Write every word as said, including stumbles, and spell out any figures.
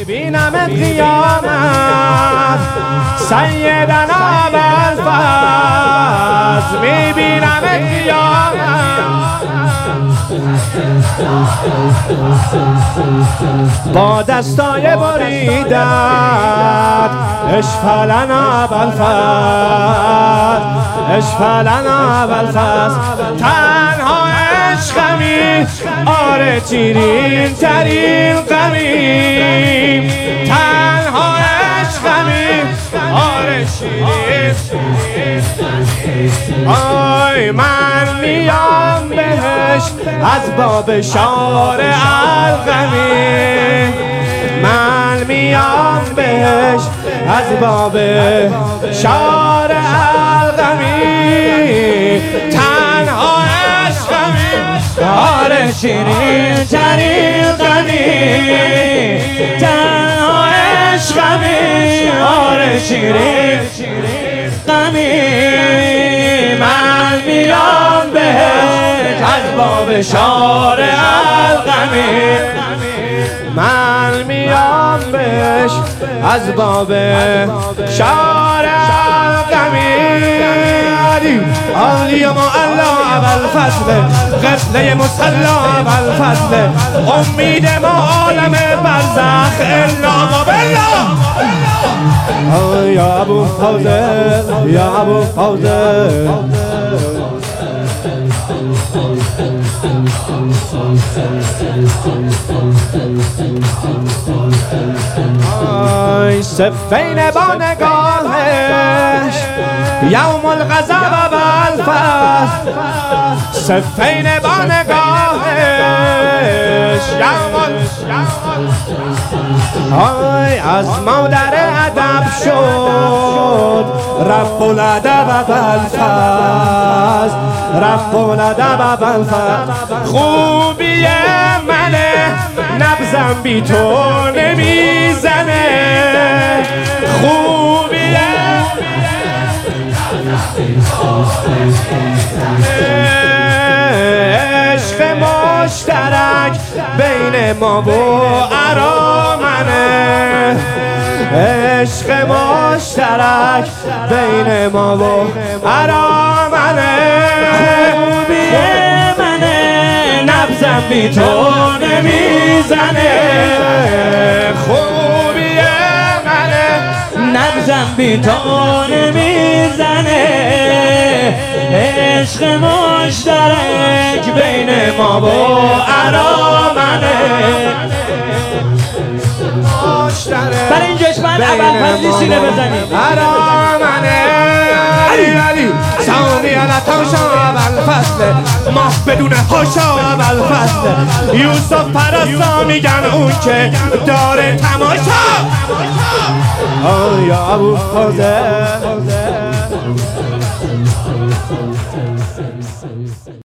میبینم قیامت سیدنا ابوالفضل میبینم قیامت با دستای بریدت اشفلنا ابوالفضل اشفلنا ابوالفضل تنها عشقمی آره چیرین ترین غمیم تنها عشقمی آره شیرین آی من میام بهش از باب شارع القمی من میام بهش از باب شارع القمی تنها عشقمی آره شیرین ترین غمی تنها عشقمی آره شیرین غمی من میام بهش از باب شارع القمی من میام بهش از باب شارع القمی عالی معلا ابوالفضل قبله مصلا ابوالفضل امید ما عالم برزخ الا و بالله یا ابوالفضل یا ابوالفضل آی صفین با نگاهش یوم الغضب ابوالفضل صفین با نگاهش یوم آی از مادر ادب شد رب الادب ابوالفضل رب الادب ابوالفضل خوبی منه نبضم بی تو نمیزنه خوبی عشق مشترک بین ما و ارامنه عشق مشترک بین ما و ارامنه خوبی منه نبضم بی تو نمیزنه خوبی منه نبضم بی تو نمیزنه عشق مشترک بین ما و ارامنه برای این جشن ابوالفضلی سینه بزنیم ارامنه علی علی سامی علتاشا ابوالفضل ماه بدون هاشا ابوالفضل یوسف پرستا میگن اون که داره تماشا آیا ابوالفضل